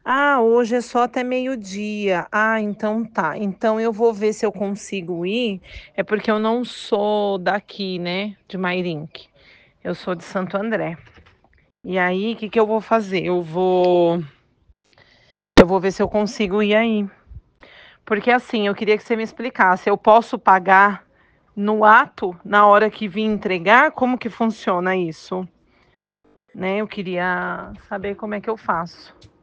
Ah, hoje é só até meio-dia. Ah, então tá. Então eu vou ver se eu consigo ir. É porque eu não sou daqui, né, de Mairink. Eu sou de Santo André. E aí, o que que eu vou fazer? Eu vou ver se eu consigo ir aí. Porque assim, eu queria que você me explicasse. Eu posso pagar no ato, na hora que vim entregar? Como que funciona isso? Né? Eu queria saber como é que eu faço.